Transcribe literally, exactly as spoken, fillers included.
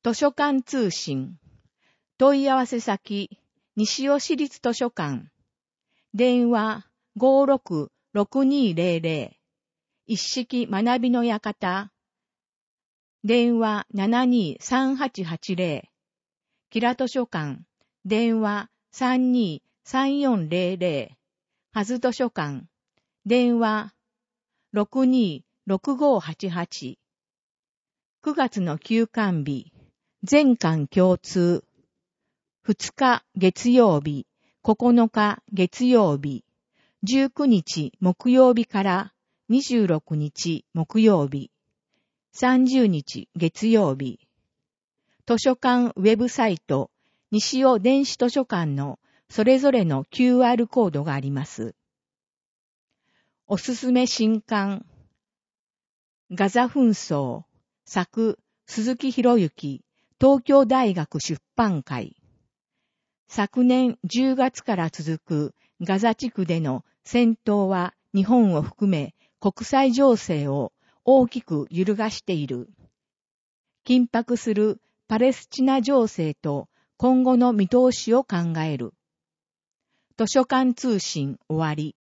図書館通信。問い合わせ先、西尾市立図書館。電話 ごーろくろくにーぜろぜろ。一式学びの館。電話 ななにーさんはちはちぜろ。キラ図書館。電話 さんにーさんよんぜろぜろ。はず図書館。電話 ろくにーろくごーはちはち。くがつの休館日。全館共通。ふつか月曜日、ここのか月曜日、じゅうくにち木曜日からにじゅうろくにち木曜日、さんじゅうにち月曜日。図書館ウェブサイト、西尾電子図書館のそれぞれの キューアール コードがあります。おすすめ新刊。ガザ紛争、作、鈴木博之、東京大学出版会。昨年じゅうがつから続くガザ地区での戦闘は日本を含め国際情勢を大きく揺るがしている。緊迫するパレスチナ情勢と今後の見通しを考える。図書館通信終わり。